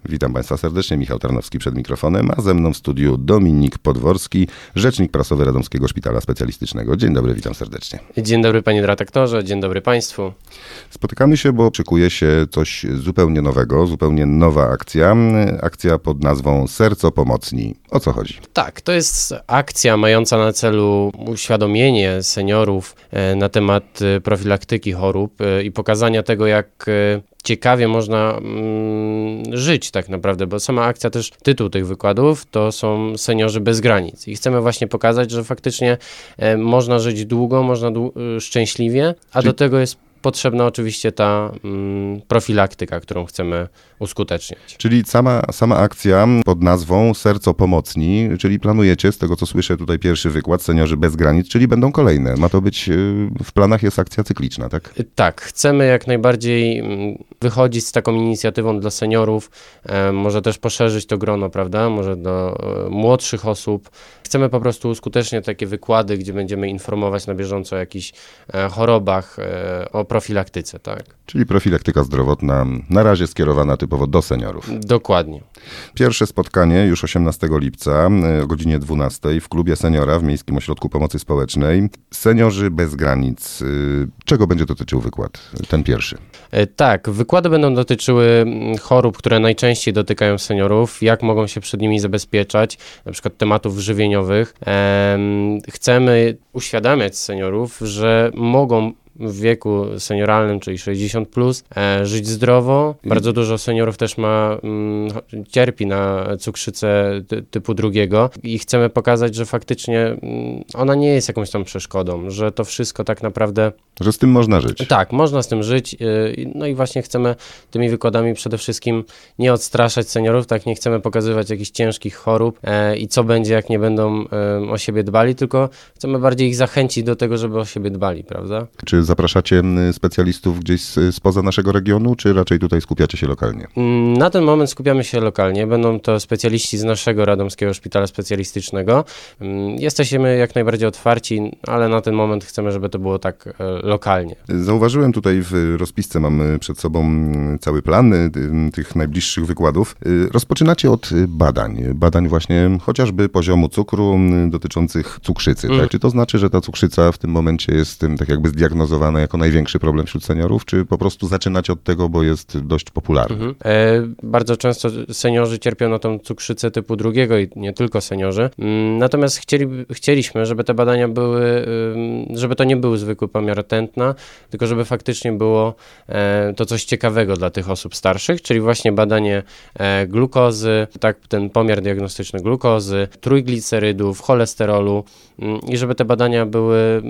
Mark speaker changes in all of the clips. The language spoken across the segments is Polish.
Speaker 1: Witam Państwa serdecznie, Michał Tarnowski przed mikrofonem, a ze mną w studiu Dominik Podworski, rzecznik prasowy Radomskiego Szpitala Specjalistycznego. Dzień dobry, witam serdecznie.
Speaker 2: Dzień dobry panie redaktorze, dzień dobry państwu.
Speaker 1: Spotykamy się, bo szykuje się coś zupełnie nowego, zupełnie nowa akcja. Akcja pod nazwą Serco Pomocni. O co chodzi?
Speaker 2: Tak, to jest akcja mająca na celu uświadomienie seniorów na temat profilaktyki chorób i pokazania tego, jak ciekawie można żyć tak naprawdę, bo sama akcja, też tytuł tych wykładów to są Seniorzy bez granic i chcemy właśnie pokazać, że faktycznie można żyć długo, można szczęśliwie, a do tego jest potrzebna oczywiście ta profilaktyka, którą chcemy uskuteczniać. Czyli
Speaker 1: sama akcja pod nazwą Serco Pomocni, czyli planujecie, z tego co słyszę tutaj pierwszy wykład, Seniorzy bez granic, czyli będą kolejne. Ma to być, w planach jest akcja cykliczna, tak?
Speaker 2: Tak, chcemy jak najbardziej wychodzić z taką inicjatywą dla seniorów, może też poszerzyć to grono, prawda, może do młodszych osób. Chcemy po prostu uskuteczniać takie wykłady, gdzie będziemy informować na bieżąco o jakichś chorobach, o profilaktyce, tak.
Speaker 1: Czyli profilaktyka zdrowotna na razie skierowana typowo do seniorów.
Speaker 2: Dokładnie.
Speaker 1: Pierwsze spotkanie już 18 lipca o godzinie 12 w klubie seniora w Miejskim Ośrodku Pomocy Społecznej. Seniorzy bez granic. Czego będzie dotyczył wykład, ten pierwszy?
Speaker 2: Tak, wykłady będą dotyczyły chorób, które najczęściej dotykają seniorów, jak mogą się przed nimi zabezpieczać, na przykład tematów żywieniowych. Chcemy uświadamiać seniorów, że mogą w wieku senioralnym, czyli 60+, żyć zdrowo. Bardzo dużo seniorów też cierpi na cukrzycę typu 2 i chcemy pokazać, że faktycznie ona nie jest jakąś tam przeszkodą, że to wszystko tak naprawdę...
Speaker 1: Że z tym można żyć.
Speaker 2: Tak, można z tym żyć. No i właśnie chcemy tymi wykładami przede wszystkim nie odstraszać seniorów, tak, nie chcemy pokazywać jakichś ciężkich chorób i co będzie, jak nie będą o siebie dbali, tylko chcemy bardziej ich zachęcić do tego, żeby o siebie dbali, prawda?
Speaker 1: Czy zapraszacie specjalistów gdzieś spoza naszego regionu, czy raczej tutaj skupiacie się lokalnie?
Speaker 2: Na ten moment skupiamy się lokalnie. Będą to specjaliści z naszego Radomskiego Szpitala Specjalistycznego. Jesteśmy jak najbardziej otwarci, ale na ten moment chcemy, żeby to było tak lokalnie.
Speaker 1: Zauważyłem tutaj w rozpisce, mamy przed sobą cały plan tych najbliższych wykładów. Rozpoczynacie od badań właśnie chociażby poziomu cukru dotyczących cukrzycy. Tak? Czy to znaczy, że ta cukrzyca w tym momencie jest tak jakby zdiagnozowana jako największy problem wśród seniorów, czy po prostu zaczynacie od tego, bo jest dość popularny?
Speaker 2: Bardzo często seniorzy cierpią na tą cukrzycę typu 2 i nie tylko seniorzy. Natomiast chcieliśmy, żeby te badania były, żeby to nie był zwykły pomiar tętna, tylko żeby faktycznie było to coś ciekawego dla tych osób starszych, czyli właśnie badanie glukozy, tak, ten pomiar diagnostyczny glukozy, trójglicerydów, cholesterolu i żeby te badania były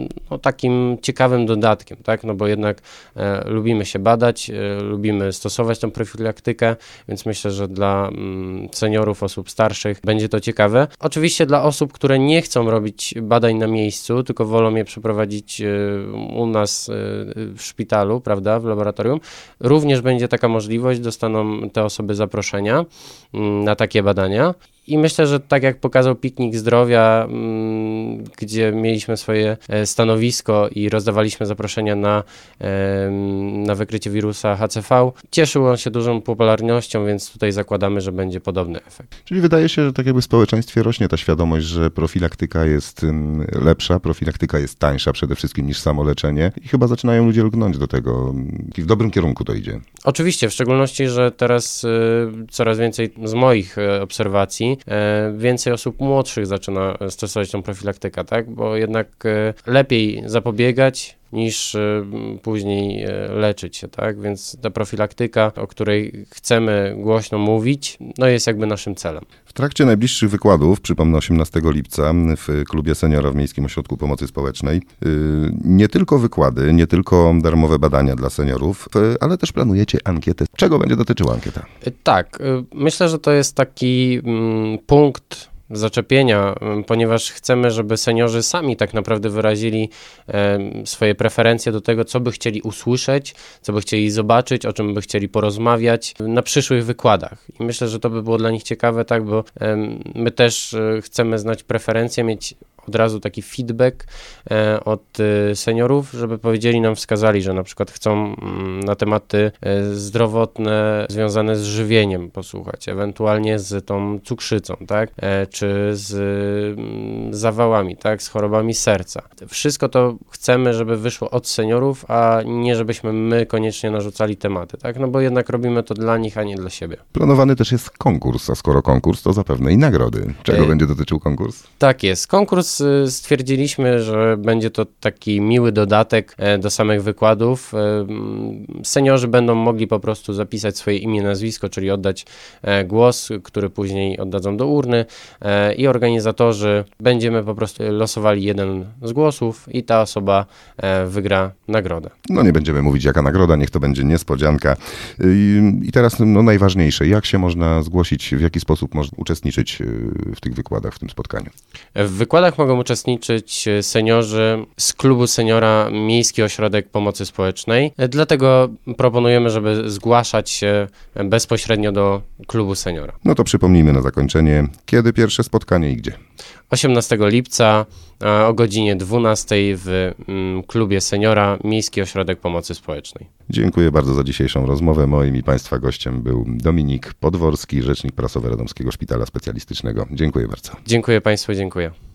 Speaker 2: takim ciekawym dodatkiem, tak, no bo jednak lubimy się badać, lubimy stosować tą profilaktykę, więc myślę, że dla seniorów, osób starszych będzie to ciekawe. Oczywiście dla osób, które nie chcą robić badań na miejscu, tylko wolą je przeprowadzić u nas w szpitalu, prawda, w laboratorium, również będzie taka możliwość, dostaną te osoby zaproszenia na takie badania. I myślę, że tak jak pokazał Piknik Zdrowia, gdzie mieliśmy swoje stanowisko i rozdawaliśmy zaproszenia na wykrycie wirusa HCV, cieszył on się dużą popularnością, więc tutaj zakładamy, że będzie podobny efekt.
Speaker 1: Czyli wydaje się, że tak jakby w społeczeństwie rośnie ta świadomość, że profilaktyka jest lepsza, profilaktyka jest tańsza przede wszystkim niż samo leczenie i chyba zaczynają ludzie lgnąć do tego i w dobrym kierunku to idzie.
Speaker 2: Oczywiście, w szczególności, że teraz coraz więcej z moich obserwacji więcej osób młodszych zaczyna stosować tą profilaktykę, tak? Bo jednak lepiej zapobiegać niż później leczyć się, tak? Więc ta profilaktyka, o której chcemy głośno mówić, no jest jakby naszym celem.
Speaker 1: W trakcie najbliższych wykładów, przypomnę 18 lipca w klubie seniora w Miejskim Ośrodku Pomocy Społecznej, nie tylko wykłady, nie tylko darmowe badania dla seniorów, ale też planujecie ankietę. Czego będzie dotyczyła ankieta?
Speaker 2: Tak, myślę, że to jest taki punkt zaczepienia, ponieważ chcemy, żeby seniorzy sami tak naprawdę wyrazili swoje preferencje do tego, co by chcieli usłyszeć, co by chcieli zobaczyć, o czym by chcieli porozmawiać na przyszłych wykładach. I myślę, że to by było dla nich ciekawe, tak, bo my też chcemy znać preferencje, mieć od razu taki feedback od seniorów, żeby powiedzieli nam, wskazali, że na przykład chcą na tematy zdrowotne związane z żywieniem posłuchać, ewentualnie z tą cukrzycą, tak, czy z zawałami, tak, z chorobami serca. Wszystko to chcemy, żeby wyszło od seniorów, a nie żebyśmy my koniecznie narzucali tematy, tak, no bo jednak robimy to dla nich, a nie dla siebie.
Speaker 1: Planowany też jest konkurs, a skoro konkurs, to zapewne i nagrody. Czego będzie dotyczył konkurs?
Speaker 2: Tak jest. Konkurs stwierdziliśmy, że będzie to taki miły dodatek do samych wykładów. Seniorzy będą mogli po prostu zapisać swoje imię, nazwisko, czyli oddać głos, który później oddadzą do urny i organizatorzy będziemy po prostu losowali jeden z głosów i ta osoba wygra nagrodę.
Speaker 1: No nie będziemy mówić jaka nagroda, niech to będzie niespodzianka. I teraz najważniejsze, jak się można zgłosić, w jaki sposób można uczestniczyć w tych wykładach, w tym spotkaniu?
Speaker 2: W wykładach mogą uczestniczyć seniorzy z klubu seniora Miejski Ośrodek Pomocy Społecznej. Dlatego proponujemy, żeby zgłaszać się bezpośrednio do klubu seniora.
Speaker 1: No to przypomnijmy na zakończenie, kiedy pierwsze spotkanie i gdzie?
Speaker 2: 18 lipca o godzinie 12 w klubie seniora Miejski Ośrodek Pomocy Społecznej.
Speaker 1: Dziękuję bardzo za dzisiejszą rozmowę. Moim i Państwa gościem był Dominik Podworski, rzecznik prasowy Radomskiego Szpitala Specjalistycznego. Dziękuję bardzo.
Speaker 2: Dziękuję Państwu, dziękuję.